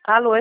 Alô?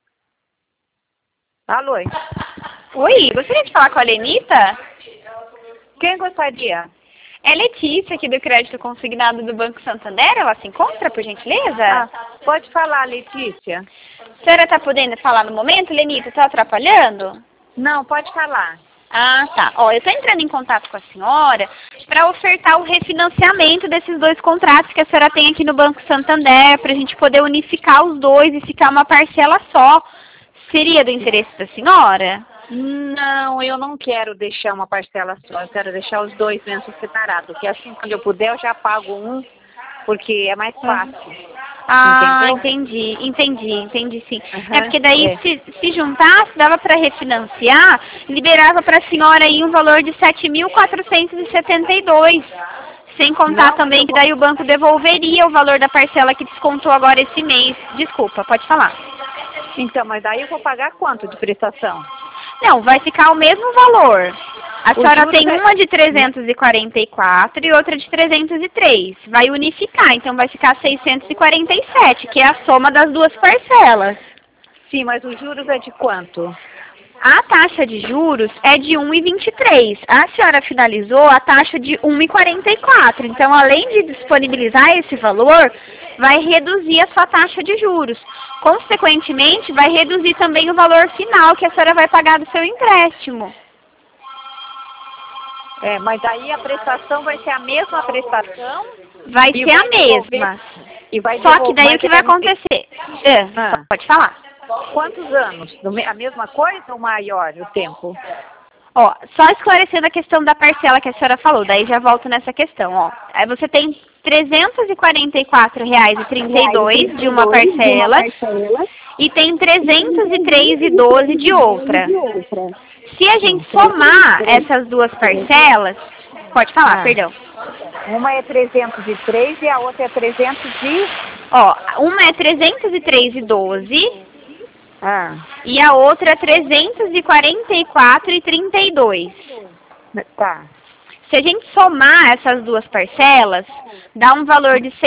Alô? Oi, gostaria de falar com a Lenita? Quem gostaria? É Letícia, aqui do Crédito Consignado do Banco Santander. Ela se encontra, por gentileza? Pode falar, Letícia. A senhora está podendo falar no momento, Lenita? Está atrapalhando? Não, pode falar. Ah, tá. Ó, eu estou entrando em contato com a senhora para ofertar o refinanciamento desses dois contratos que a senhora tem aqui no Banco Santander, para a gente poder unificar os dois e ficar uma parcela só. Seria do interesse da senhora? Não, eu não quero deixar uma parcela só. Eu quero deixar os dois mesmo separados. Porque assim, quando eu puder, eu já pago um, porque é mais fácil. Ah, Entendeu? entendi sim. Uhum, É porque daí se juntasse, dava para refinanciar, liberava para a senhora aí um valor de 7.472. Sem contar Não, também que daí o banco devolveria o valor da parcela que descontou agora esse mês. Desculpa, pode falar. Então, mas daí eu vou pagar quanto de prestação? Não, vai ficar o mesmo valor. A senhora tem juros uma de 344 e outra de 303. Vai unificar, então vai ficar 647, que é a soma das duas parcelas. Sim, mas os juros é de quanto? A taxa de juros é de 1,23. A senhora finalizou a taxa de 1,44. Então, além de disponibilizar esse valor, vai reduzir a sua taxa de juros. Consequentemente, vai reduzir também o valor final que a senhora vai pagar do seu empréstimo. Mas daí a prestação vai ser a mesma prestação? Vai ser a mesma. Só que daí o que vai acontecer? Pode falar. Quantos anos? A mesma coisa ou maior o tempo? Ó, só esclarecendo a questão da parcela que a senhora falou, daí já volto nessa questão, ó. Aí você tem R$ 344,32 de uma parcela e tem R$ 303,12 de outra. Se a gente somar essas duas parcelas, pode falar, perdão. Uma é 303 e a outra é 300 e... Ó, uma é 303,12 e a outra é 344,32. Tá. Se a gente somar essas duas parcelas, dá um valor de R$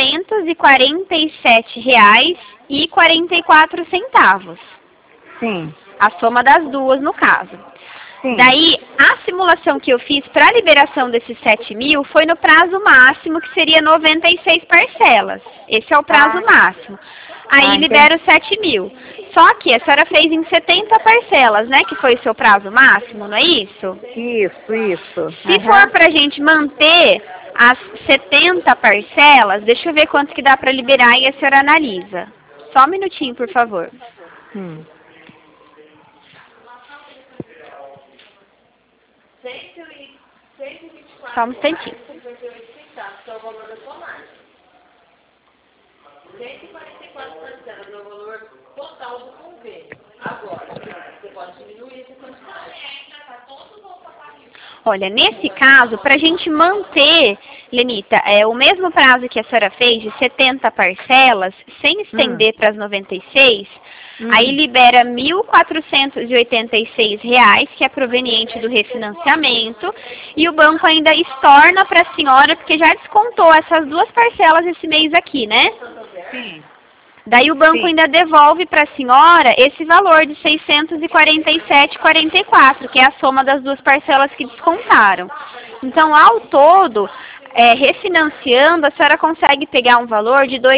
647,44. Sim. A soma das duas, no caso. Sim. Daí, a simulação que eu fiz para a liberação desses 7.000 foi no prazo máximo, que seria 96 parcelas. Esse é o prazo máximo. Aí libera os 7.000. Só que a senhora fez em 70 parcelas, né? Que foi o seu prazo máximo, não é isso? Isso. Se for para a gente manter as 70 parcelas, deixa eu ver quanto que dá para liberar e a senhora analisa. Só um minutinho, por favor. Só um instantinho. 144 parcelas é o valor total do convênio. Agora, você pode diminuir essa quantidade. Olha, nesse caso, para a gente manter, Lenita, o mesmo prazo que a senhora fez, de 70 parcelas, sem estender para as 96, aí libera R$ 1.486, que é proveniente do refinanciamento, e o banco ainda estorna para a senhora, porque já descontou essas duas parcelas esse mês aqui, né? Sim. Daí o banco ainda devolve para a senhora esse valor de R$ 647,44, que é a soma das duas parcelas que descontaram. Então, ao todo, refinanciando, a senhora consegue pegar um valor de R$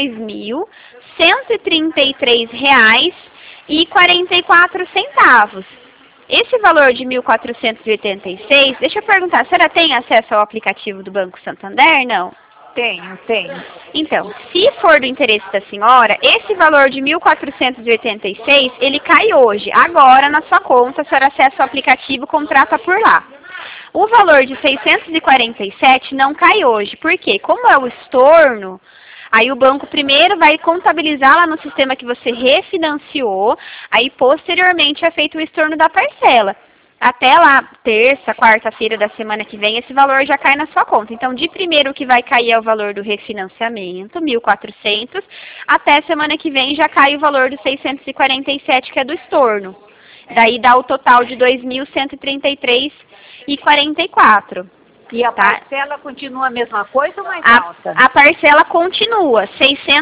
2.133,44. Esse valor de 1.486, deixa eu perguntar, a senhora tem acesso ao aplicativo do Banco Santander? Não? Tenho. Então, se for do interesse da senhora, esse valor de 1.486, ele cai hoje, agora na sua conta, a senhora acessa o aplicativo, contrata por lá. O valor de 647 não cai hoje, porque como é o estorno, aí o banco primeiro vai contabilizar lá no sistema que você refinanciou, aí posteriormente é feito o estorno da parcela. Até lá, terça, quarta-feira da semana que vem, esse valor já cai na sua conta. Então, de primeiro o que vai cair é o valor do refinanciamento, 1.400, até semana que vem já cai o valor dos 647, que é do estorno. Daí dá o total de 2.133,44. E a Tá? parcela continua a mesma coisa ou mais A, alta? a parcela continua, R$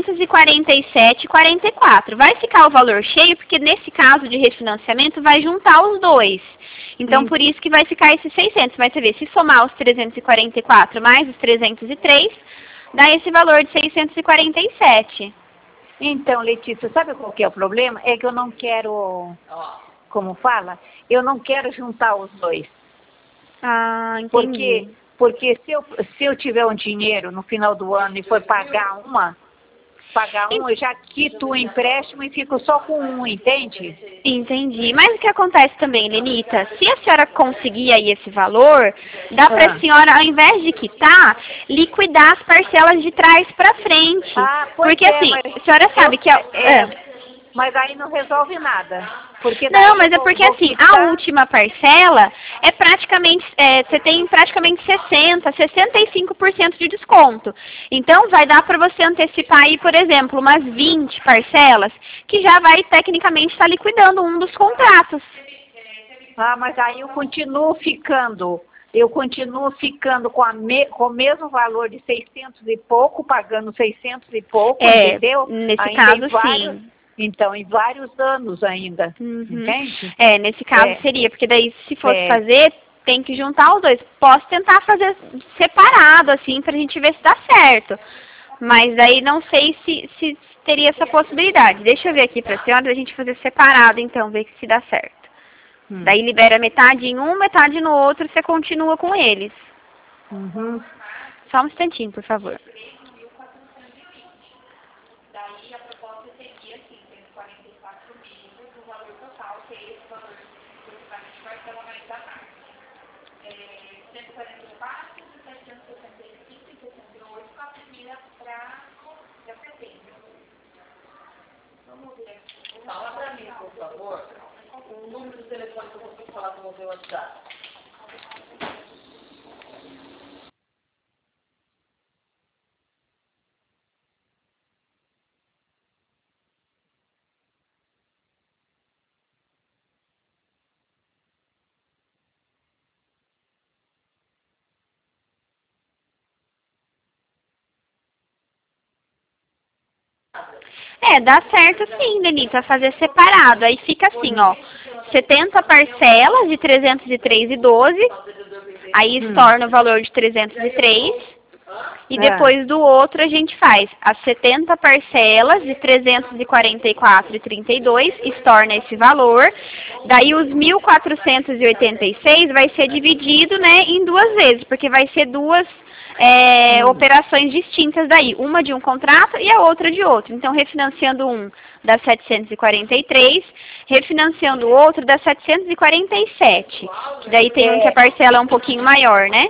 647,44. Vai ficar o valor cheio, porque nesse caso de refinanciamento vai juntar os dois. Então, por isso que vai ficar esses 600. Mas você vê, se somar os 344 mais os 303, dá esse valor de 647. Então, Letícia, sabe qual que é o problema? É que eu não quero, Ó, como fala, eu não quero juntar os dois. Ah, entendi. Porque se eu tiver um dinheiro no final do ano e for pagar um, eu já quito o empréstimo e fico só com um, entende? Entendi. Mas o que acontece também, Lenita, se a senhora conseguir aí esse valor, dá para a senhora, ao invés de quitar, liquidar as parcelas de trás para frente. Ah, pois Porque é, assim, mas a senhora sabe que... mas aí não resolve nada. Porque Não, daí mas é eu porque vou assim, quitar- a última parcela é praticamente, você tem praticamente 65% de desconto. Então vai dar para você antecipar aí, por exemplo, umas 20 parcelas, que já vai tecnicamente estar liquidando um dos contratos. Ah, mas aí eu continuo ficando com, com o mesmo valor de 600 e pouco, pagando 600 e pouco, entendeu? Nesse Ainda caso, em vários, sim. Então, em vários anos ainda, Uhum. entende? Nesse caso É. seria, porque daí se fosse É. fazer, tem que juntar os dois. Posso tentar fazer separado, assim, pra gente ver se dá certo. Mas daí não sei se teria essa possibilidade. Deixa eu ver aqui pra senhora, a gente fazer separado, então, ver se dá certo. Daí libera metade em um, metade no outro, você continua com eles. Uhum. Só um instantinho, por favor. Daí a proposta seria assim, 144 mil do valor total, que é esse valor que você vai parcela mais da parte. 144, 765 e 68 com a primeira para setembro. Vamos ver aqui. fala pra mim, por favor, o número do telefone que eu consigo falar com você no WhatsApp. Dá certo sim, Denita, fazer separado. Aí fica assim, ó, 70 parcelas de 303,12, aí torna o valor de 303, e depois do outro a gente faz as 70 parcelas de 344,32, estorna esse valor. Daí os 1.486 vai ser dividido, né, em duas vezes, porque vai ser duas operações distintas daí, uma de um contrato e a outra de outro. Então, refinanciando um dá 743, refinanciando o outro dá 747, que daí tem um que a parcela é um pouquinho maior, né?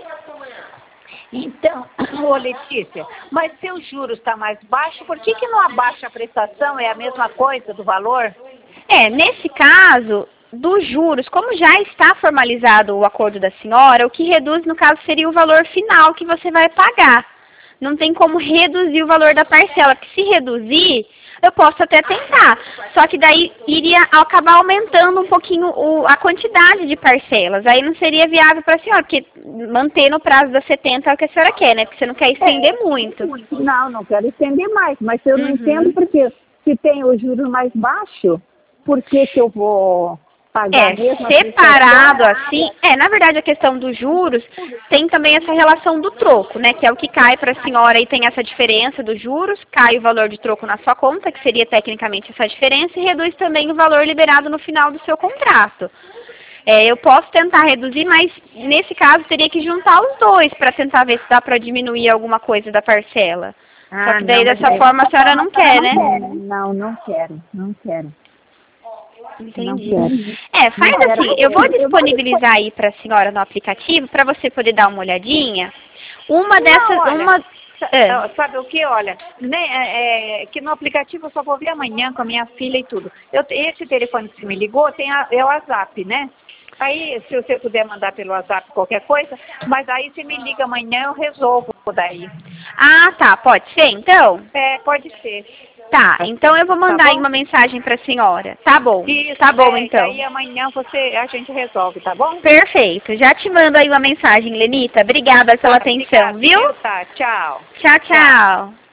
Então, ô Letícia, mas se o juros está mais baixo, por que não abaixa a prestação? É a mesma coisa do valor? Nesse caso, dos juros, como já está formalizado o acordo da senhora, o que reduz, no caso, seria o valor final que você vai pagar. Não tem como reduzir o valor da parcela, porque se reduzir, eu posso até tentar. Só que daí iria acabar aumentando um pouquinho a quantidade de parcelas. Aí não seria viável para a senhora, porque manter no prazo das 70 é o que a senhora quer, né? Porque você não quer estender muito. Não quero estender mais, mas eu não entendo porque se tem o juros mais baixo, por que eu vou pagar mesmo a separado prestação? assim, na verdade a questão dos juros tem também essa relação do troco, né, que é o que cai para a senhora e tem essa diferença dos juros, cai o valor de troco na sua conta, que seria tecnicamente essa diferença, e reduz também o valor liberado no final do seu contrato. Eu posso tentar reduzir, mas nesse caso teria que juntar os dois para tentar ver se dá para diminuir alguma coisa da parcela. Só que daí dessa forma a senhora não quer, né? Não quero. Entendi. Faz assim, eu vou disponibilizar aí para a senhora no aplicativo para você poder dar uma olhadinha. Uma dessas, Sabe o que? Olha, que no aplicativo eu só vou ver amanhã com a minha filha e tudo. Esse telefone que você me ligou é o WhatsApp, né? Aí, se você puder mandar pelo WhatsApp qualquer coisa, mas aí você me liga amanhã, eu resolvo daí. Ah, tá. Pode ser, então? É, pode ser. Tá, então eu vou mandar aí uma mensagem para a senhora. Tá bom. Isso, tá bom, então. Aí amanhã a gente resolve, tá bom? Perfeito. Já te mando aí uma mensagem, Lenita. Obrigada pela atenção, obrigada, viu? Tá, tchau. Tchau, tchau.